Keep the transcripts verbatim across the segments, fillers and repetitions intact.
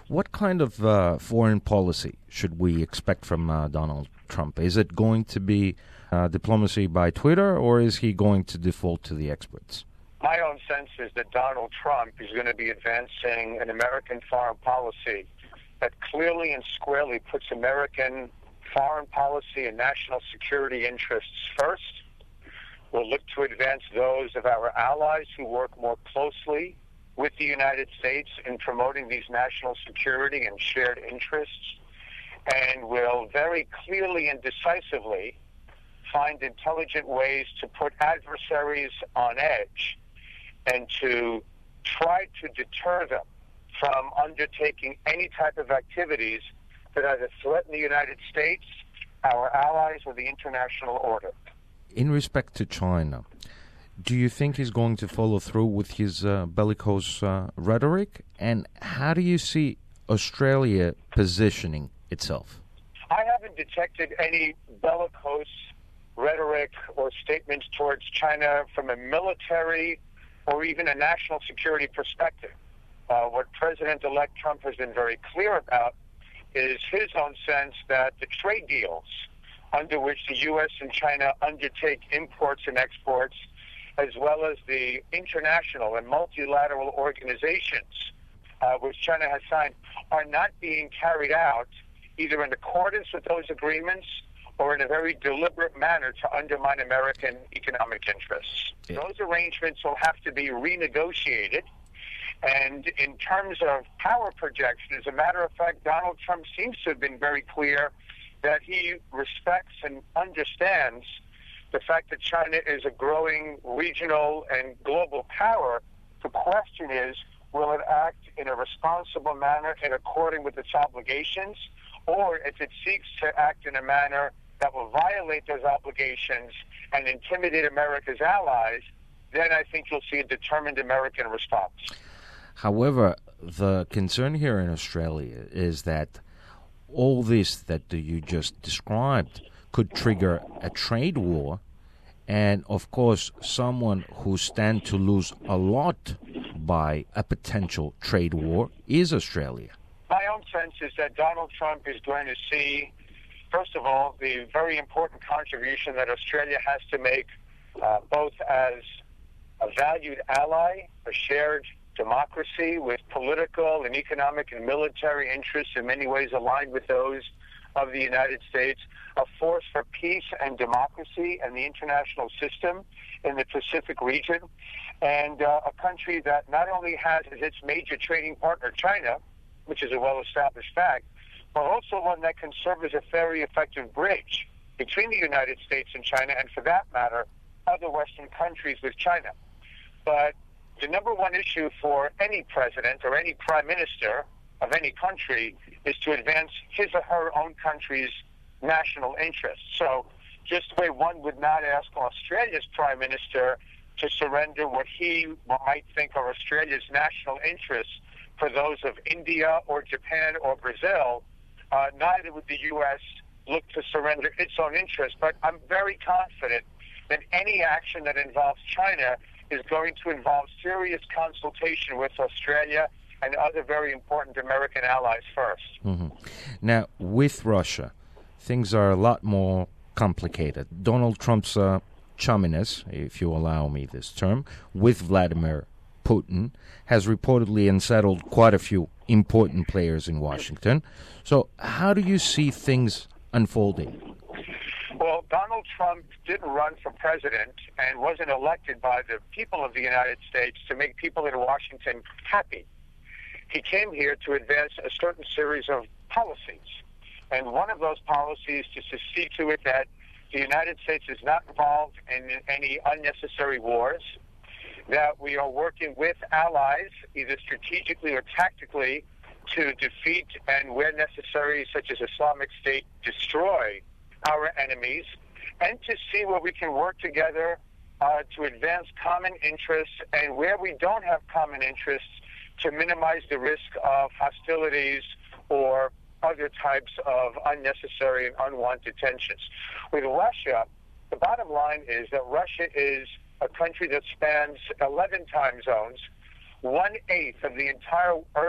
What kind of uh, foreign policy should we expect from uh, Donald Trump? Is it going to be uh, diplomacy by Twitter, or is he going to default to the experts? My own sense is that Donald Trump is going to be advancing an American foreign policy that clearly and squarely puts American foreign policy and national security interests first. We'll look to advance those of our allies who work more closely with the United States in promoting these national security and shared interests, and will very clearly and decisively find intelligent ways to put adversaries on edge and to try to deter them from undertaking any type of activities that either threaten the United States, our allies, or the international order. In respect to China, do you think he's going to follow through with his uh, bellicose uh, rhetoric? And how do you see Australia positioning itself? I haven't detected any bellicose rhetoric or statements towards China from a military or even a national security perspective. Uh, what President-elect Trump has been very clear about is his own sense that the trade deals under which the U S and China undertake imports and exports, as well as the international and multilateral organizations uh, which China has signed, are not being carried out either in accordance with those agreements or in a very deliberate manner to undermine American economic interests. Yeah. Those arrangements will have to be renegotiated. And in terms of power projection, as a matter of fact, Donald Trump seems to have been very clear that he respects and understands the fact that China is a growing regional and global power. The question is, will it act in a responsible manner in according with its obligations, or if it seeks to act in a manner that will violate those obligations and intimidate America's allies, then I think you'll see a determined American response. However, the concern here in Australia is that all this that you just described could trigger a trade war, and of course someone who stands to lose a lot by a potential trade war is Australia. My own sense is that Donald Trump is going to see, first of all, the very important contribution that Australia has to make, uh, both as a valued ally, a shared democracy with political and economic and military interests in many ways aligned with those of the United States, a force for peace and democracy and the international system in the Pacific region, and uh, a country that not only has as its major trading partner China, which is a well-established fact, but also one that can serve as a very effective bridge between the United States and China, and for that matter, other Western countries with China. But the number one issue for any president or any prime minister of any country is to advance his or her own country's national interests. So just the way one would not ask Australia's prime minister to surrender what he might think are Australia's national interests for those of India or Japan or Brazil, uh, neither would the U S look to surrender its own interests. But I'm very confident that any action that involves China is going to involve serious consultation with Australia and other very important American allies first. Mm-hmm. Now, with Russia, things are a lot more complicated. Donald Trump's uh, chumminess, if you allow me this term, with Vladimir Putin has reportedly unsettled quite a few important players in Washington. So how do you see things unfolding? Well, Donald Trump didn't run for president and wasn't elected by the people of the United States to make people in Washington happy. He came here to advance a certain series of policies. And one of those policies is to see to it that the United States is not involved in any unnecessary wars, that we are working with allies, either strategically or tactically, to defeat and, where necessary, such as Islamic State, destroy our enemies, and to see where we can work together uh, to advance common interests, and where we don't have common interests, to minimize the risk of hostilities or other types of unnecessary and unwanted tensions. With Russia, the bottom line is that Russia is a country that spans eleven time zones, one-eighth of the entire Earth's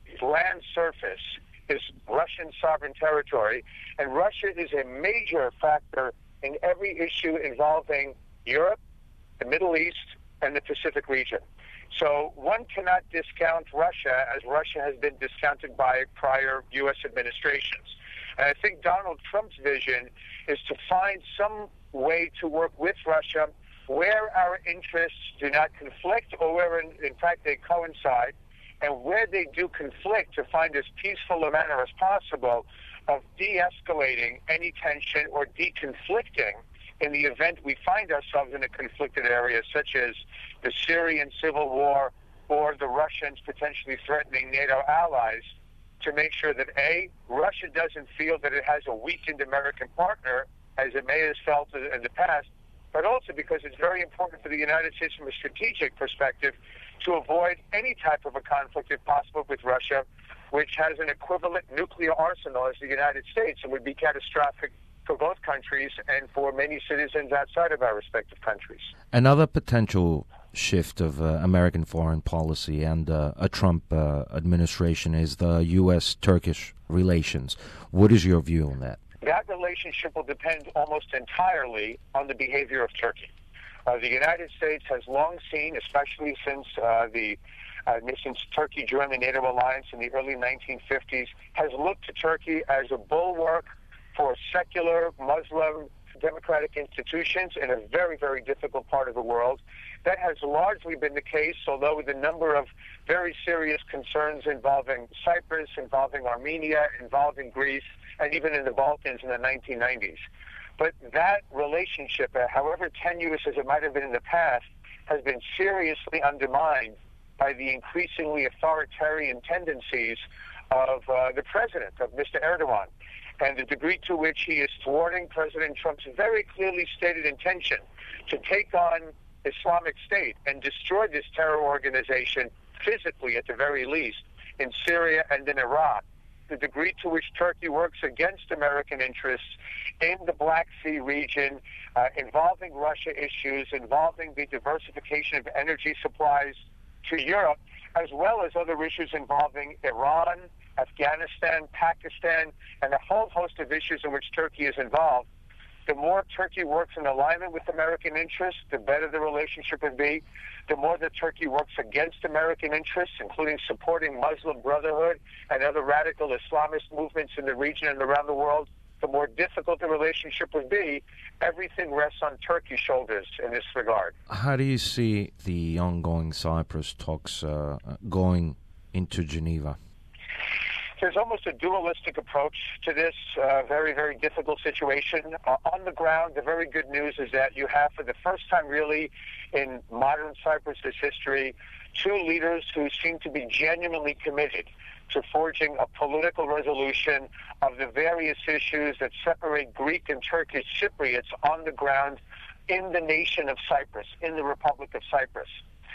land surface is Russian sovereign territory, and Russia is a major factor in every issue involving Europe, the Middle East, and the Pacific region. So one cannot discount Russia as Russia has been discounted by prior U S administrations. And I think Donald Trump's vision is to find some way to work with Russia where our interests do not conflict or where, in, in fact, they coincide, and where they do conflict, to find as peaceful a manner as possible of de-escalating any tension or de-conflicting in the event we find ourselves in a conflicted area, such as the Syrian civil war or the Russians potentially threatening NATO allies, to make sure that, A, Russia doesn't feel that it has a weakened American partner, as it may have felt in the past, but also because it's very important for the United States from a strategic perspective to avoid any type of a conflict, if possible, with Russia, which has an equivalent nuclear arsenal as the United States, and would be catastrophic for both countries and for many citizens outside of our respective countries. Another potential shift of uh, American foreign policy and uh, a Trump uh, administration is the U S Turkish relations. What is your view on that? That relationship will depend almost entirely on the behavior of Turkey. Uh, the United States has long seen, especially since uh, the uh, since Turkey joined the NATO alliance in the early nineteen fifties, has looked to Turkey as a bulwark for secular Muslim democratic institutions in a very, very difficult part of the world. That has largely been the case, although with a number of very serious concerns involving Cyprus, involving Armenia, involving Greece, and even in the Balkans in the nineteen nineties. But that relationship, uh, however tenuous as it might have been in the past, has been seriously undermined by the increasingly authoritarian tendencies of uh, the president, of Mister Erdogan, and the degree to which he is thwarting President Trump's very clearly stated intention to take on Islamic State and destroy this terror organization physically, at the very least, in Syria and in Iraq. The degree to which Turkey works against American interests in the Black Sea region, uh, involving Russia issues, involving the diversification of energy supplies to Europe, as well as other issues involving Iran, Afghanistan, Pakistan, and a whole host of issues in which Turkey is involved. The more Turkey works in alignment with American interests, the better the relationship would be. The more that Turkey works against American interests, including supporting Muslim Brotherhood and other radical Islamist movements in the region and around the world, the more difficult the relationship would be. Everything rests on Turkey's shoulders in this regard. How do you see the ongoing Cyprus talks uh, going into Geneva? There's almost a dualistic approach to this uh, very, very difficult situation. Uh, on the ground, the very good news is that you have, for the first time really in modern Cyprus's history, two leaders who seem to be genuinely committed to forging a political resolution of the various issues that separate Greek and Turkish Cypriots on the ground in the nation of Cyprus, in the Republic of Cyprus.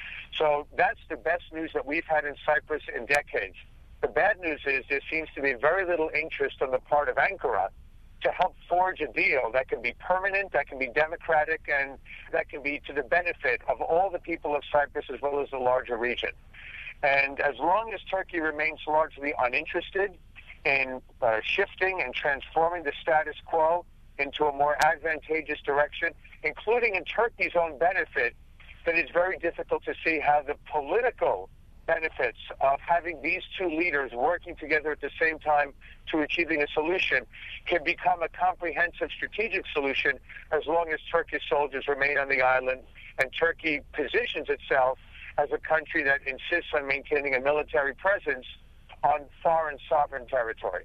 So that's the best news that we've had in Cyprus in decades. The bad news is there seems to be very little interest on the part of Ankara to help forge a deal that can be permanent, that can be democratic, and that can be to the benefit of all the people of Cyprus as well as the larger region. And as long as Turkey remains largely uninterested in uh, shifting and transforming the status quo into a more advantageous direction, including in Turkey's own benefit, then it's very difficult to see how the political benefits of having these two leaders working together at the same time to achieving a solution can become a comprehensive strategic solution as long as Turkish soldiers remain on the island and Turkey positions itself as a country that insists on maintaining a military presence on foreign sovereign territory.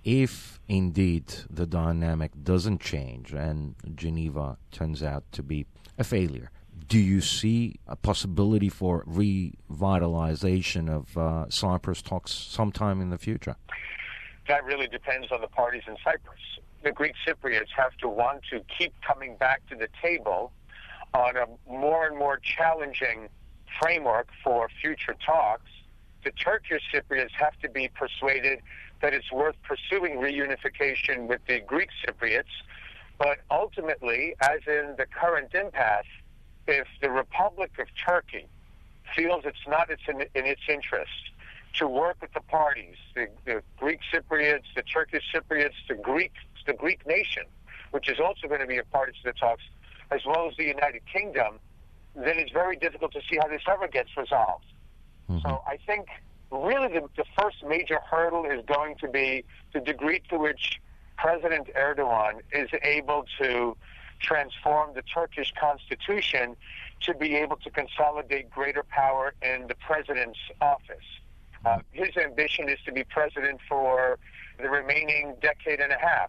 If indeed the dynamic doesn't change and Geneva turns out to be a failure, do you see a possibility for revitalization of uh, Cyprus talks sometime in the future? That really depends on the parties in Cyprus. The Greek Cypriots have to want to keep coming back to the table on a more and more challenging framework for future talks. The Turkish Cypriots have to be persuaded that it's worth pursuing reunification with the Greek Cypriots. But ultimately, as in the current impasse, if the Republic of Turkey feels it's not in, in its interest to work with the parties, the, the Greek Cypriots, the Turkish Cypriots, the Greek, the Greek nation, which is also going to be a party to the talks, as well as the United Kingdom, then it's very difficult to see how this ever gets resolved. Mm-hmm. So I think really the, the first major hurdle is going to be the degree to which President Erdogan is able to transform the Turkish constitution to be able to consolidate greater power in the president's office. Uh, his ambition is to be president for the remaining decade and a half.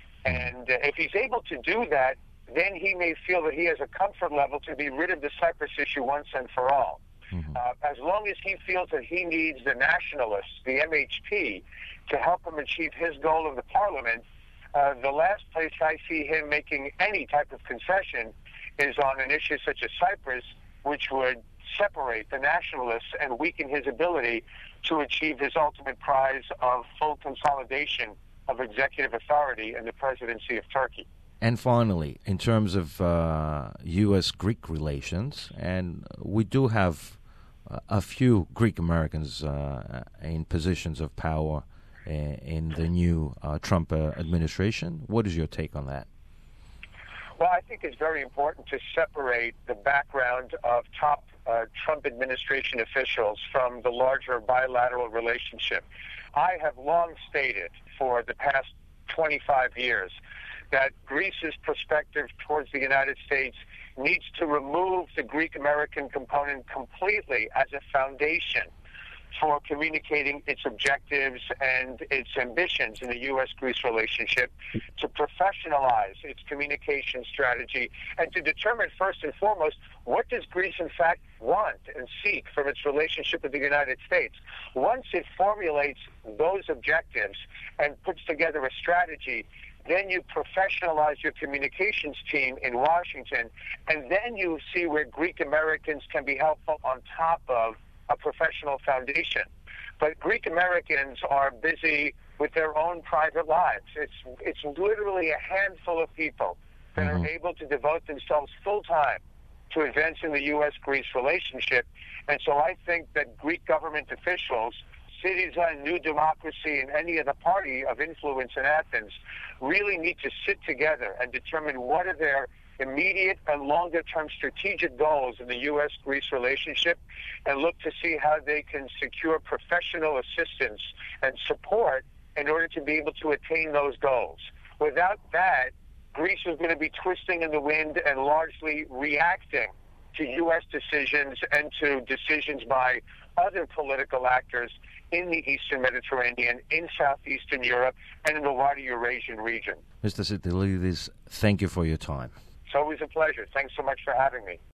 And uh, if he's able to do that, then he may feel that he has a comfort level to be rid of the Cyprus issue once and for all. Mm-hmm. Uh, as long as he feels that he needs the nationalists, the M H P, to help him achieve his goal of the parliament, uh, the last place I see him making any type of concession is on an issue such as Cyprus, which would separate the nationalists and weaken his ability to achieve his ultimate prize of full consolidation of executive authority in the presidency of Turkey. And finally, in terms of uh, U S Greek relations, and we do have uh, a few Greek Americans uh, in positions of power uh, in the new uh, Trump uh, administration. What is your take on that? Well, I think it's very important to separate the background of top uh, Trump administration officials from the larger bilateral relationship. I have long stated for the past twenty-five years that Greece's perspective towards the United States needs to remove the Greek-American component completely as a foundation for communicating its objectives and its ambitions in the U S Greece relationship, to professionalize its communication strategy, and to determine first and foremost what does Greece in fact want and seek from its relationship with the United States. Once it formulates those objectives and puts together a strategy, then you professionalize your communications team in Washington, and then you see where Greek Americans can be helpful on top of a professional foundation. But Greek Americans are busy with their own private lives. It's it's literally a handful of people that mm-hmm. are able to devote themselves full time to advancing the U S Greece relationship. And so I think that Greek government officials, Syriza, New Democracy, and any other party of influence in Athens really need to sit together and determine what are their immediate and longer-term strategic goals in the U S Greece relationship, and look to see how they can secure professional assistance and support in order to be able to attain those goals. Without that, Greece is going to be twisting in the wind and largely reacting to U S decisions and to decisions by other political actors in the Eastern Mediterranean, in Southeastern Europe, and in the wider Eurasian region. Mister Sitilidis, thank you for your time. It's always a pleasure. Thanks so much for having me.